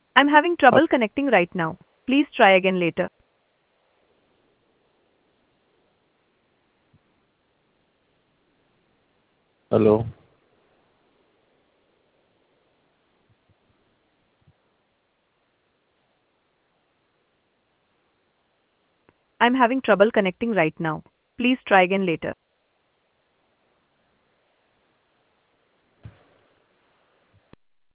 I'm having trouble connecting right now. Please try again later. Hello. I'm having trouble connecting right now. Please try again later.